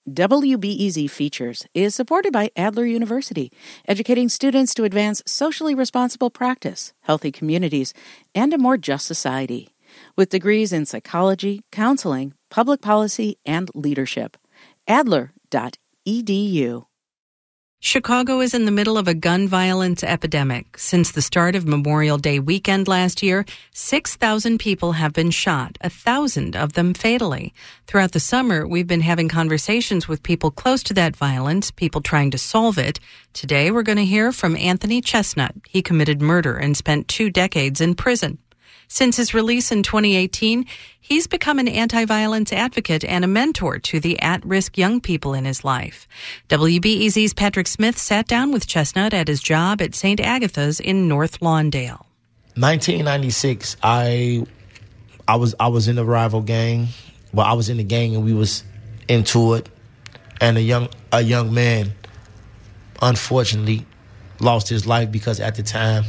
WBEZ Features is supported by Adler University, educating students to advance socially responsible practice, healthy communities, and a more just society. With degrees in psychology, counseling, public policy, and leadership. Adler.edu. Chicago is in the middle of a gun violence epidemic. Since the start of Memorial Day weekend last year, 6,000 people have been shot, 1,000 of them fatally. Throughout the summer, we've been having conversations with people close to that violence, people trying to solve it. Today, we're going to hear from Anthony Chestnut. He committed murder and spent 2 decades in prison. Since his release in 2018, he's become an anti-violence advocate and a mentor to the at-risk young people in his life. WBEZ's Patrick Smith sat down with Chestnut at his job at St. Agatha's in North Lawndale. 1996, I was in the rival gang. Well, I was in the gang and we was into it. And a young man, unfortunately, lost his life because at the time,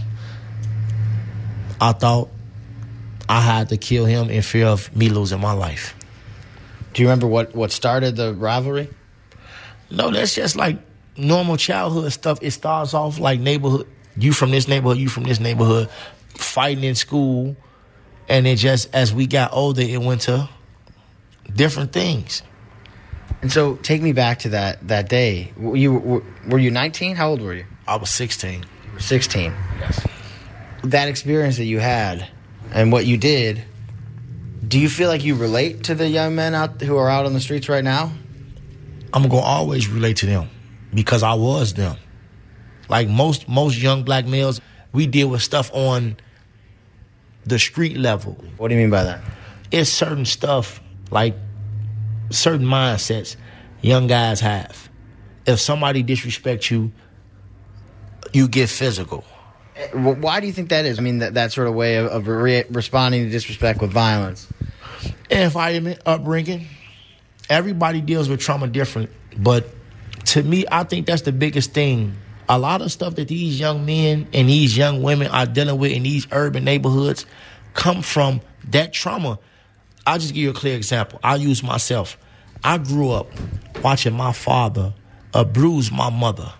I thought I had to kill him in fear of me losing my life. Do you remember what started the rivalry? No, that's just like normal childhood stuff. It starts off like neighborhood. You from this neighborhood, you from this neighborhood, fighting in school. And it just, as we got older, it went to different things. And so take me back to that day. Were you 19? How old were you? I was 16. You were 16. Yes. That experience that you had and what you did, do you feel like you relate to the young men who are out on the streets right now? I'm going to always relate to them because I was them. Like most young black males, we deal with stuff on the street level. What do you mean by that? It's certain stuff, like certain mindsets young guys have. If somebody disrespects you, you get physical. Why do you think that is? I mean, that sort of way of responding to disrespect with violence. Environment, upbringing. Everybody deals with trauma different. But to me, I think that's the biggest thing. A lot of stuff that these young men and these young women are dealing with in these urban neighborhoods come from that trauma. I'll just give you a clear example. I'll use myself. I grew up watching my father abuse my mother.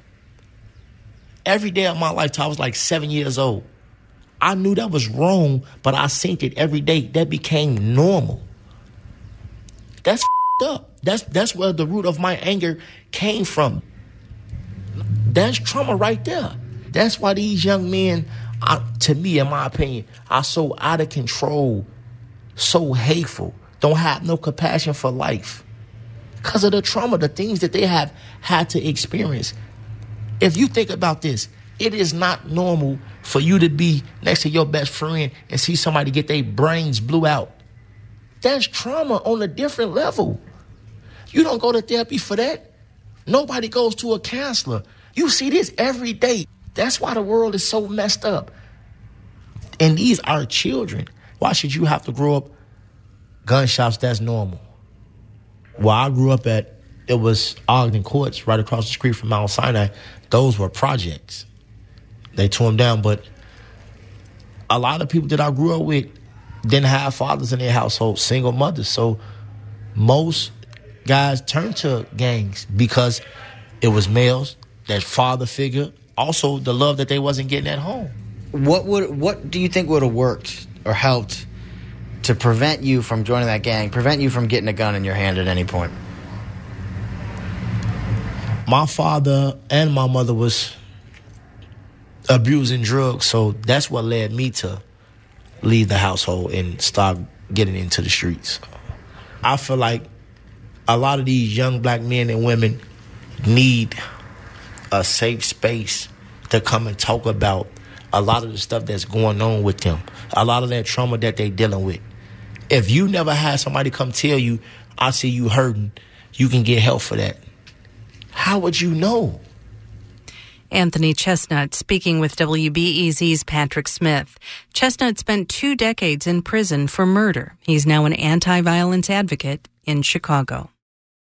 Every day of my life till I was like 7 years old. I knew that was wrong, but I seen it every day. That became normal. That's up. That's where the root of my anger came from. That's trauma right there. That's why these young men, to me, in my opinion, are so out of control, so hateful, don't have no compassion for life. Because of the trauma, the things that they have had to experience. If you think about this, it is not normal for you to be next to your best friend and see somebody get their brains blew out. That's trauma on a different level. You don't go to therapy for that. Nobody goes to a counselor. You see this every day. That's why the world is so messed up. And these are children. Why should you have to grow up gunshots? That's normal. Well, I grew up at, it was Ogden Courts right across the street from Mount Sinai. Those were projects. They tore them down, but a lot of people that I grew up with didn't have fathers in their household, single mothers. So most guys turned to gangs because it was males, that father figure, also the love that they wasn't getting at home. What do you think would have worked or helped to prevent you from joining that gang, prevent you from getting a gun in your hand at any point? My father and my mother was abusing drugs, so that's what led me to leave the household and start getting into the streets. I feel like a lot of these young black men and women need a safe space to come and talk about a lot of the stuff that's going on with them, a lot of that trauma that they're dealing with. If you never had somebody come tell you, I see you hurting, you can get help for that. How would you know? Anthony Chestnut speaking with WBEZ's Patrick Smith. Chestnut spent 2 decades in prison for murder. He's now an anti-violence advocate in Chicago.